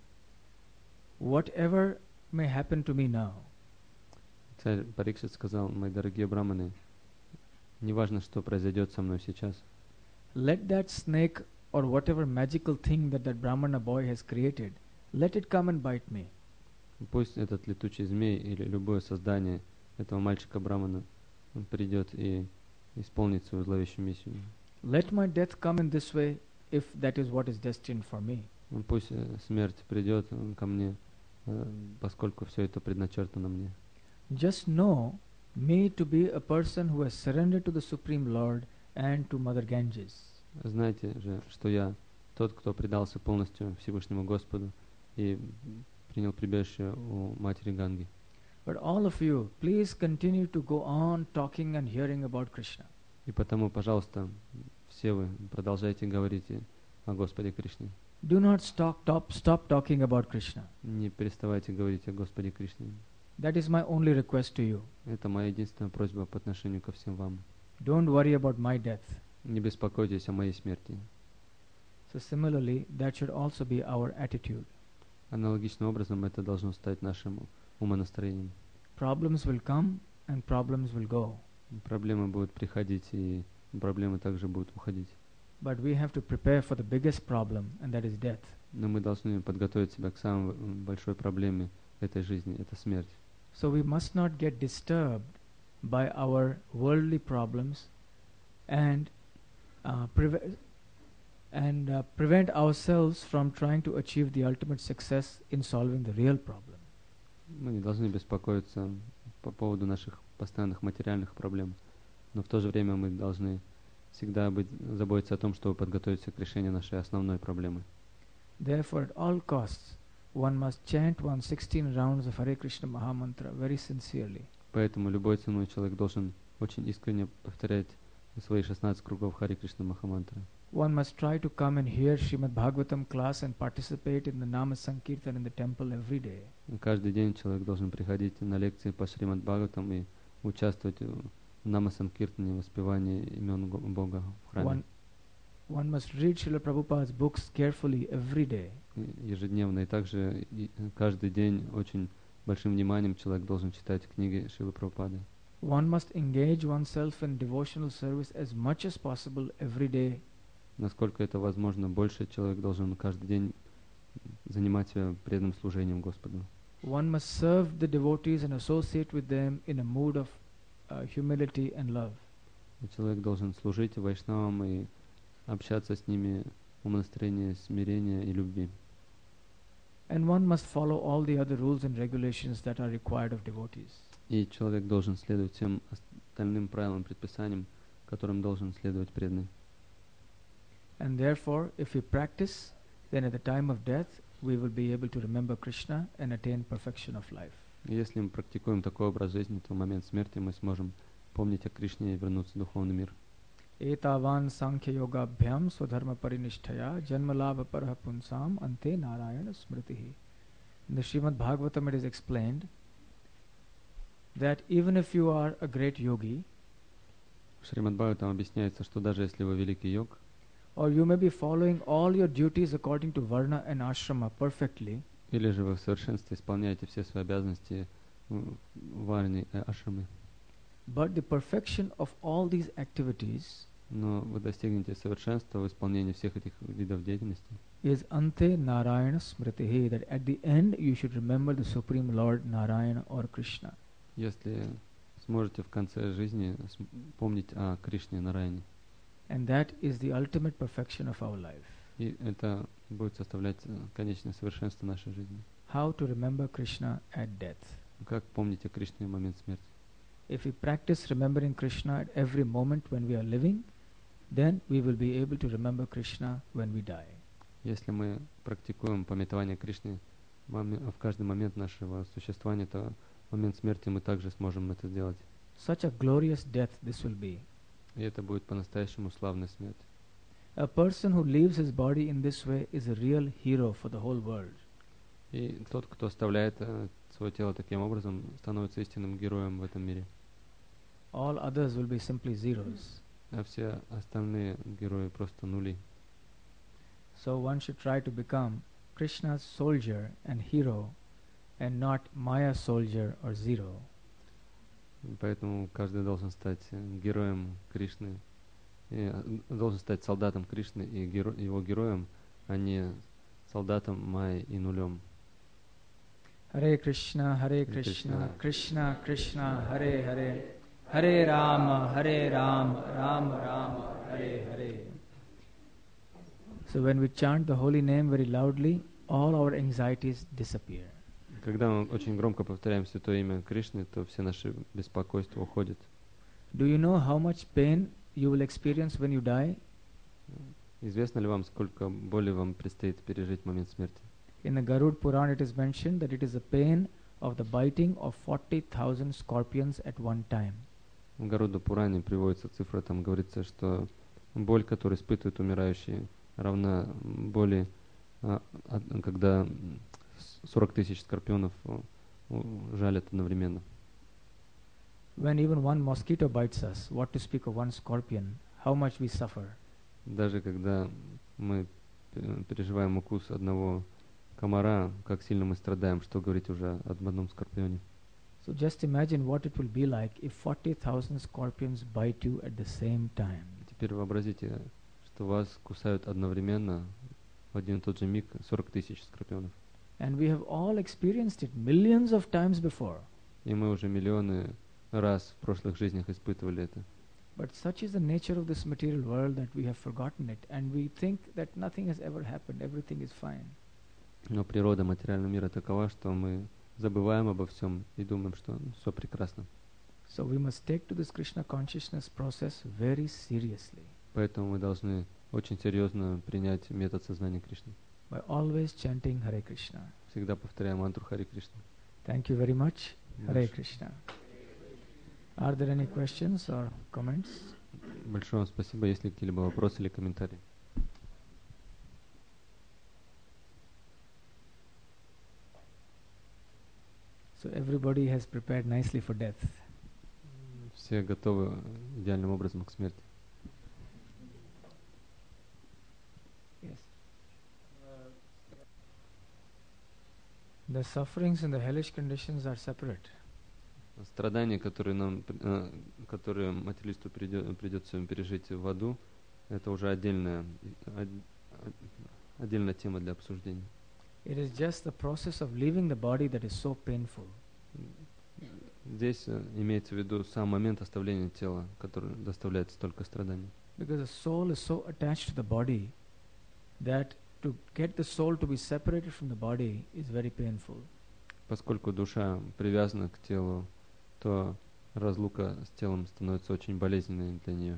whatever may happen to me now. Царь Парикшит сказал: мои дорогие браманы, неважно, что произойдет со мной сейчас. Let that snake or whatever magical thing that Brahmana boy has created, let it come and bite me. Пусть этот летучий змей или любое создание этого мальчика Брамана придет и исполнит свою зловещую миссию. Let my death come in this way, if that is what is destined for me. Пусть смерть придет ко мне, поскольку все это предначертано мне. Just know me to be a person who has surrendered to the Supreme Lord and to Mother Ganges. Знайте же, что я тот, кто предался полностью Всевышнему Господу и принял прибежище у матери Ганги. But all of you, please continue to go on talking and hearing about Krishna. И потому, пожалуйста, все вы продолжайте говорить о Господе Кришне. Do not stop talking about Krishna. Не переставайте говорить о Господе Кришне. That is my only request to you. Это моя единственная просьба по отношению ко всем вам. Don't worry about my death. Не беспокойтесь о моей смерти. So similarly, that should also be our attitude. Аналогичным образом это должно стать нашим умонастроением. Problems will come and problems will go. Проблемы будут приходить, и проблемы также будут уходить. But we have to prepare for the biggest problem, and that is death. Но мы должны подготовить себя к самой большой проблеме этой жизни, это смерть. So we must not get disturbed by our worldly problems and prevent ourselves from trying to achieve the ultimate success in solving the real problem. Мы не должны беспокоиться по поводу наших постоянных материальных проблем, но в то же время мы должны всегда заботиться о том, чтобы подготовиться к решению нашей основной проблемы. Therefore, at all costs, one must chant 116 rounds of Hare Krishna Mahamantra very sincerely. Поэтому любой ценой человек должен очень искренне повторять свои 16 кругов Харе Кришна Махамантры. One must try to come and hear Srimad Bhagavatam class and participate in the Nama Sankirtan in the temple every day. Каждый день человек должен приходить на лекции по Шримад Бхагаватам и участвовать в Нама Санкиртане, воспевании имен Бога в храме. One must read Srila Prabhupada's books carefully every day. Ежедневно и также каждый день очень большим вниманием человек должен читать книги Шрилы Прабхупады. One must engage oneself in devotional service as much as possible every day. Насколько это возможно, больше человек должен каждый день занимать себя преданным служением Господу. One must serve the devotees and associate with them in a mood of humility and love. Человек должен служить вайшнавам и общаться с ними в умонастроении смирения и любви. And one must follow all the other rules and regulations that are required of devotees. И человек должен следовать всем остальным правилам, предписаниям, которым должен следовать преданный. And therefore, if we practice, then at the time of death, we will be able to remember Krishna and attain perfection of life. И если мы практикуем такой образ жизни, то в момент смерти мы сможем помнить о Кришне и вернуться в духовный мир. Etavan sankhya yoga bhyam swadharma parinishthaya janma labha parah punsam ante narayana smritihi. In the Srimad Bhagavatam it is explained that even if you are a great yogi, В Шримад Бхагаватам объясняется, что даже если вы великий йог, or you may be following all your duties according to varna and ashrama perfectly, или же вы в совершенстве исполняете все свои обязанности варни и ашрамы, but the perfection of all these activities но вы достигнете совершенства в исполнении всех этих видов деятельности, is ante narayana smritihi, that at the end you should remember the Supreme Lord Narayana or Krishna. если сможете в конце жизни помнить о Кришне Нараяне. And that is the ultimate perfection of our life. И это будет составлять конечное совершенство нашей жизни. How to remember Krishna at death. Как помнить о Кришне в момент смерти? If we practice remembering Krishna at every moment when we are living, then we will be able to remember Krishna when we die. Если мы практикуем памятование Кришны в каждый момент нашего существования, то в момент смерти мы также сможем это сделать. Such a glorious death this will be. И это будет по-настоящему славная смерть. A person who leaves his body in this way is a real hero for the whole world. И тот, кто оставляет свое тело таким образом, становится истинным героем в этом мире. All others will be simply zeros. А все остальные герои просто нули. So one should try to become Krishna's soldier and hero and not Maya's soldier or zero. Поэтому каждый должен стать героем Кришны, должен стать солдатом Кришны и его героем, а не солдатом Майи и нулем. Hare Krishna, Krishna Krishna, Hare Hare, Hare Rama, Rama Rama, Hare Hare. So when we chant the holy name very loudly, all our anxieties disappear. Когда мы очень громко повторяем святое имя Кришны, то все наши беспокойства уходят. Do you know how much pain you will experience when you die? Известно ли вам, сколько боли вам предстоит пережить в момент смерти? In the Garud Puran it is mentioned that it is the pain of the biting of 40,000 scorpions at one time. В Гаруда Пуране приводится цифра, там говорится, что боль, которую испытывают умирающие, равна боли, когда 40 тысяч скорпионов жалят одновременно. When even one mosquito bites us, what to speak of one scorpion, how much we suffer. Даже когда мы переживаем укус одного комара, как сильно мы страдаем, что говорить уже об одном скорпионе. So just imagine what it will be like if 40,000 scorpions bite you at the same time. Теперь вообразите, что вас кусают одновременно в один и тот же миг 40 тысяч скорпионов. And we have all experienced it millions of times before. И мы уже миллионы раз в прошлых жизнях испытывали это. But such is the nature of this material world that we have forgotten it, and we think that nothing has ever happened, everything is fine. Но природа материального мира такова, что мы забываем обо всем и думаем, что все прекрасно. So we must take to this Krishna consciousness process very seriously Поэтому мы должны очень серьезно принять метод сознания Кришны. by always chanting Hare Krishna. Всегда повторяем мантру Харе Кришна. Thank you very much. Hare Krishna. Are there any questions or comments? Большое вам спасибо. Есть ли какие-либо вопросы или комментарии? So everybody has prepared nicely for death. Все готовы идеальным образом к смерти. Yes. The sufferings and the hellish conditions are separate. Страдания, которые материалисту придется пережить в аду, это уже отдельная тема для обсуждения. It is just the process of leaving the body that is so painful. Здесь имеется в виду сам момент оставления тела, который доставляет столько страданий. Because the soul is so attached to the body that to get the soul to be separated from the body is very painful. Поскольку душа привязана к телу, то разлука с телом становится очень болезненной для нее.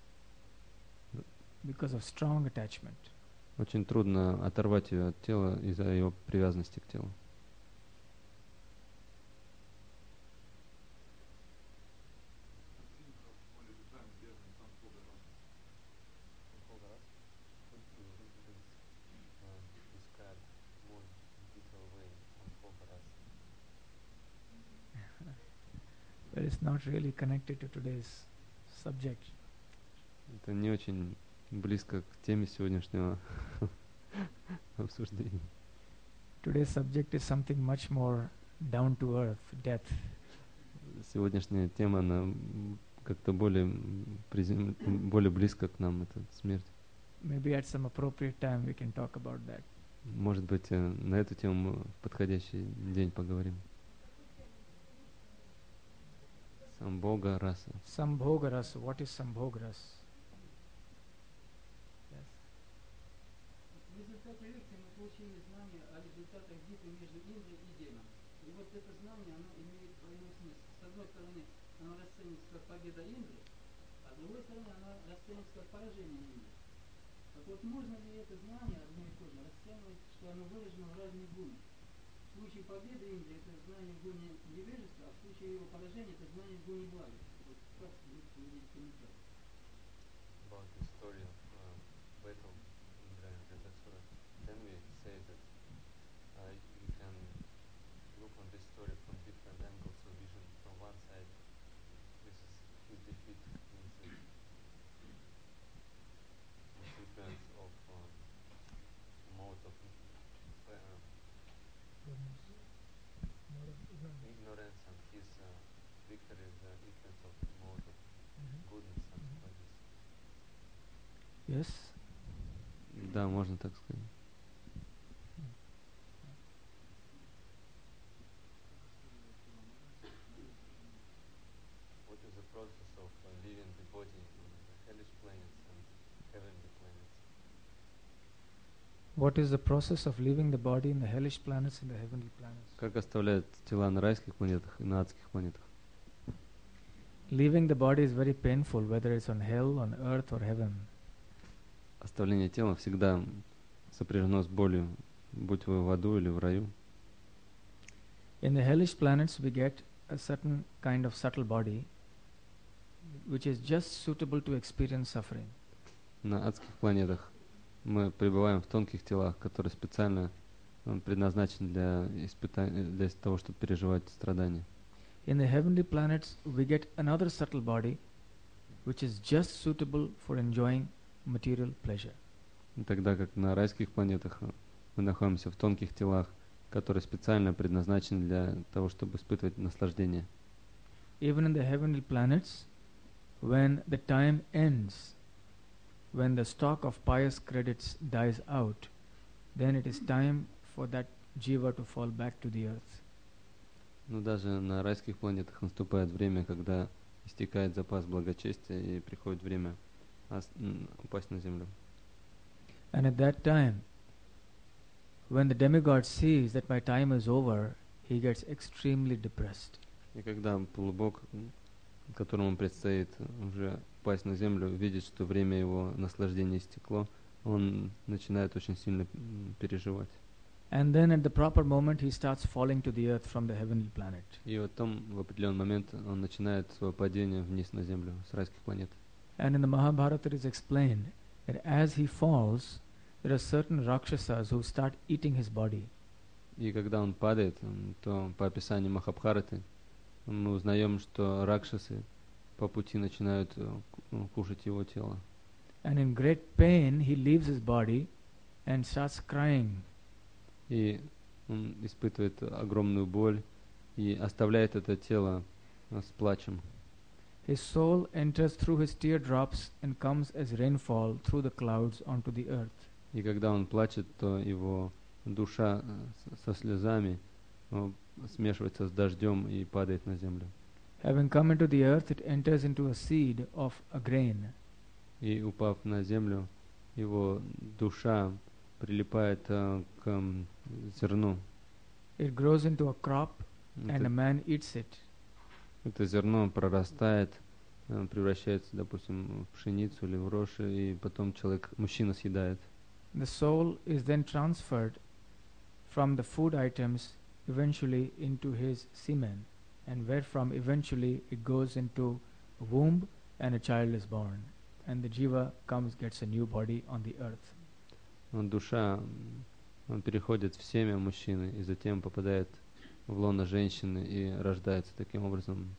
Because of strong attachment. Очень трудно оторвать ее от тела из-за ее привязанности к телу. But it's not really connected to today's subject. Это не очень близко к теме сегодняшнего обсуждения. Today's subject is something much more down to earth, death. Сегодняшняя тема, она как-то более близко к нам, это смерть. Maybe at some appropriate time we can talk about that. Может быть, на эту тему мы в подходящий день поговорим. Самбога раса. Sambhoga rasa. What is Sambhoga rasa? Yes. В результате лекции мы получили знание о результатах битвы между Индой и демоном. И вот это знание, оно имеет двойной смысл. С одной стороны, оно расценивается как победа Индры, а с другой стороны, оно расценивается как поражение Индры. Так вот, можно ли это знание одно и то же расценивать, что оно выражено в разных гунах? В случае победы Индры это знание в гуне невежества, а в случае его поражения это знание в гуне блага. Вот как вы приведите комментарий? About the story of battle Indra and Vritrasura, then we say that you can look on this story from different angles of vision. From one side, this is his defeat, means the difference of mode of ignorance, and his victory is the influence of mode of goodness, something like this. Yes. Да, можно так сказать. What is the process of leaving the body in the hellish planets and heavenly planets? What is the process of leaving the body in the hellish planets and the heavenly planets? Как оставляют тела на райских планетах и на адских планетах? Leaving the body is very painful, whether it's on hell, on earth, or heaven. Оставление тела всегда сопряжено с болью, будь вы в аду или в раю. In the hellish planets, we get a certain kind of subtle body, which is just suitable to experience suffering. На адских планетах мы пребываем в тонких телах, которые специально предназначены для того, чтобы переживать страдания. In the heavenly planets, we get another subtle body, which is just suitable for enjoying material pleasure. Тогда как на райских планетах мы находимся в тонких телах, который специально предназначен для того, чтобы испытывать наслаждение. Even in the heavenly planets, when the time ends, when the stock of pious credits dies out, then it is time for that jiva to fall back to the earth. Но даже на райских планетах наступает время, когда истекает запас благочестия и приходит время упасть на землю. And at that time, when the demigod sees that my time is over, he gets extremely depressed. И когда полубог, которому предстоит уже упасть на землю, видит, что время его наслаждения истекло, он начинает очень сильно переживать. And then at the proper moment he starts falling to the earth from the heavenly planet. И вот там в определенный момент он начинает свое падение вниз на землю с райских планет. And in the Mahabharata it is explained that as he falls, there are certain rakshasas who start eating his body. И когда он падает, то по описанию Махабхараты мы узнаем, что ракшасы по пути начинают кушать его тело. And in great pain he leaves his body and starts crying. И он испытывает огромную боль и оставляет это тело с плачем. His soul enters through his teardrops and comes as rainfall through the clouds onto the earth. И когда он плачет, то его душа со слезами смешивается с дождем и падает на землю. Having come into the earth, it enters into a seed of a grain. И упав на землю, его душа прилипает к зерну. It grows into a crop and a man eats it. Это зерно прорастает, превращается, допустим, в пшеницу или в рожь, и потом мужчина съедает. The soul is then transferred from the food items eventually into his semen, and wherefrom eventually it goes into a womb and a child is born, and the jiva gets a new body on the earth. Душа переходит в семя мужчины и затем попадает в лоно женщины и рождается таким образом.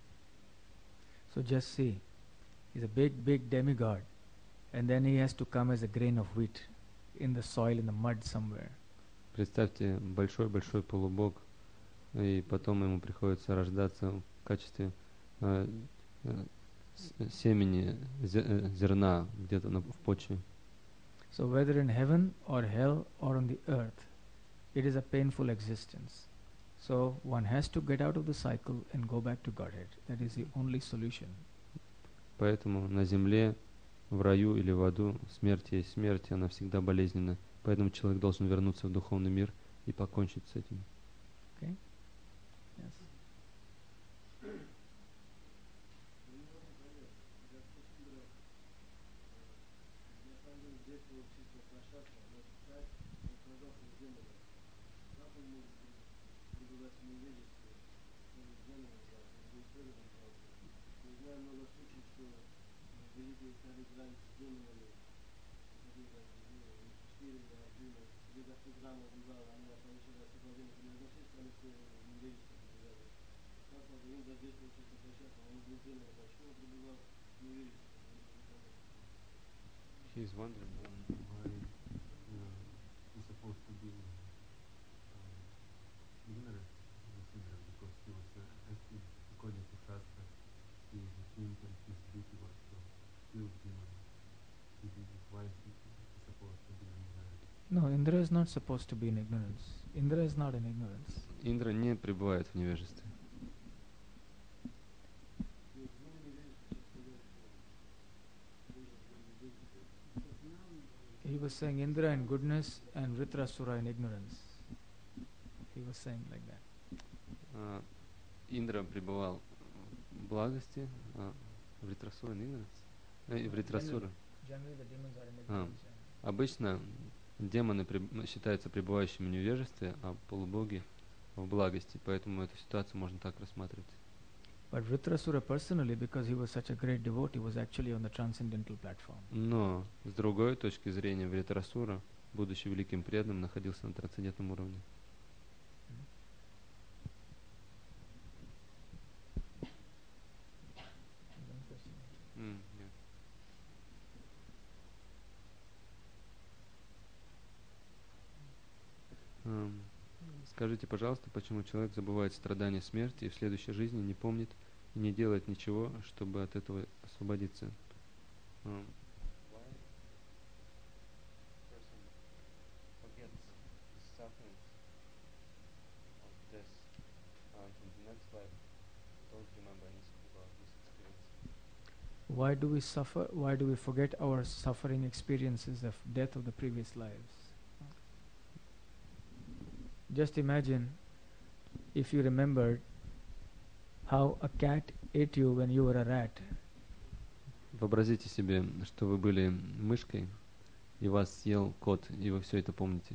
So just see, he's a big demigod, and then he has to come as a grain of wheat in the soil, in the mud somewhere. Представьте, большой полубог, и потом ему приходится рождаться в качестве семени зерна где-то в почве. So whether in heaven or hell or on the earth, it is a painful existence. So one has to get out of the cycle and go back to Godhead. That is the only solution. Поэтому на земле, в раю или в аду, смерть есть смерть, она всегда болезненна. Поэтому человек должен вернуться в духовный мир и покончить с этим. Okay? Yes. He's wondering why he's supposed to be ignorant because he was asking according to Shastra, he is the king and his duty was to kill demons. Why is he supposed to be ignorant? No, Indra is not supposed to be in ignorance. Indra is not in ignorance. Индра не пребывает в невежестве. He was saying Indra in goodness and Vritrasura in ignorance. He was saying like that. Индра пребывал в благости, Вритрасура in ignorance. Вритрасура. Generally the demons are in ignorance. Обычно демоны считаются пребывающими в невежестве, а полубоги в благости. Поэтому эту ситуацию можно так рассматривать. But Vritrasura personally, because he was such a great devotee, was actually on the transcendental platform. Но с другой точки зрения, Вритрасура, будучи великим преданным, находился на трансцендентном уровне. Скажите, пожалуйста, почему человек забывает страдания смерти и в следующей жизни не помнит и не делает ничего, чтобы от этого освободиться? Why do we suffer? Why do we forget our suffering experiences of death of the previous lives? Just imagine if you remembered how a cat ate you when you were a rat. Вообразите себе, что вы были мышкой, и вас съел кот, и вы все это помните.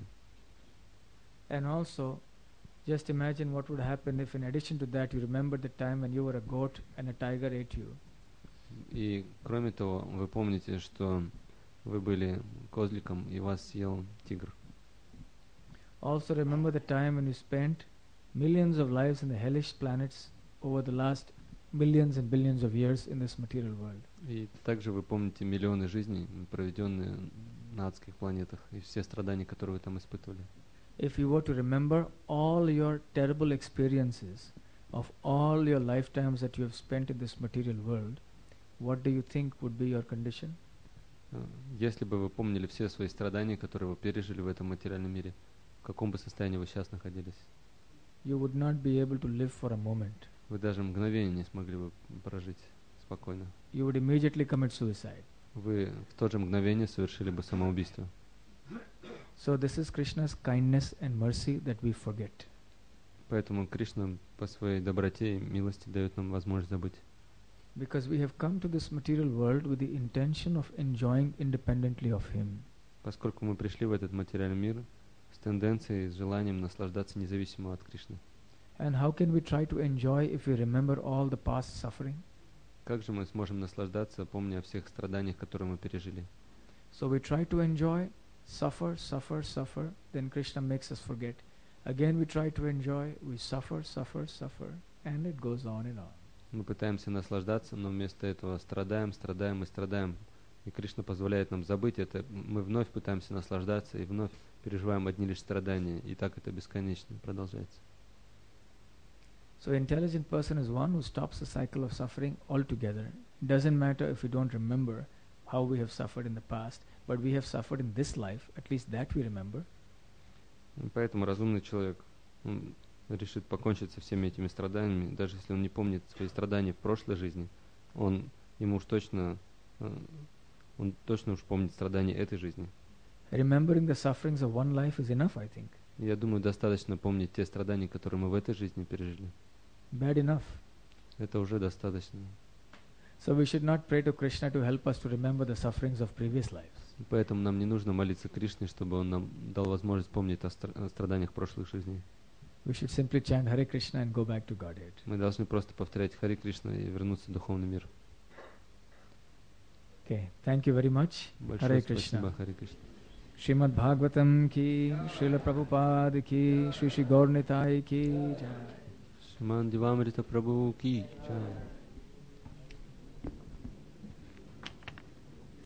And also, just imagine what would happen if in addition to that you remembered the time when you were a goat and a tiger ate you. И кроме того, вы помните, что вы были козликом, и вас съел тигр. Also remember the time when you spent millions of lives in the hellish planets over the last billions and billions of years in this material world. И также вы помните миллионы жизней, проведенные на адских планетах, и все страдания, которые вы там испытывали. If you were to remember all your terrible experiences of all your lifetimes that you have spent in this material world, what do you think would be your condition? Если бы вы помнили все свои страдания, которые вы пережили в этом материальном мире, в каком бы состоянии вы сейчас находились? You would not be able to live for a moment. Вы даже мгновение не смогли бы прожить спокойно. You would immediately commit suicide. Вы в то же мгновение совершили бы самоубийство. So this is Krishna's kindness and mercy that we forget. Поэтому Кришна по своей доброте и милости дает нам возможность забыть. Because we have come to this material world with the intention of enjoying independently of Him. Поскольку мы пришли в этот материальный мир с тенденцией, с желанием наслаждаться независимо от Кришны. And how can we try to enjoy if we remember all the past suffering? Как же мы сможем наслаждаться, помня о всех страданиях, которые мы пережили? So we try to enjoy, suffer, suffer, suffer, then Krishna makes us forget. Again we try to enjoy, we suffer, suffer, suffer, and it goes on and on. Мы пытаемся наслаждаться, но вместо этого страдаем, страдаем и страдаем. И Кришна позволяет нам забыть это. Мы вновь пытаемся наслаждаться и вновь переживаем одни лишь страдания. И так это бесконечно продолжается. So an intelligent person is one who stops the cycle of suffering altogether. It doesn't matter if we don't remember how we have suffered in the past, but we have suffered in this life, at least that we remember. И поэтому разумный человек решит покончить со всеми этими страданиями, даже если он не помнит свои страдания в прошлой жизни, он точно уж помнит страдания этой жизни. Remembering the sufferings of one life is enough, I think. Я думаю, достаточно помнить те страдания, которые мы в этой жизни пережили. Bad enough. Это уже достаточно. So we should not pray to Krishna to help us to remember the sufferings of previous lives. Поэтому нам не нужно молиться Кришне, чтобы он нам дал возможность помнить о страданиях прошлых жизней. We should simply chant Hare Krishna and go back to Godhead. Мы должны просто повторять Харе Кришна и вернуться в духовный мир. Okay, thank you very much. Большое Hare Krishna. спасибо, Харе Кришна. Srimad Bhagavatam ki, Srila Prabhupada ki, Shri Shri Gaur Nitai ki jai. Шриман Дивамрита Прабху ки джай.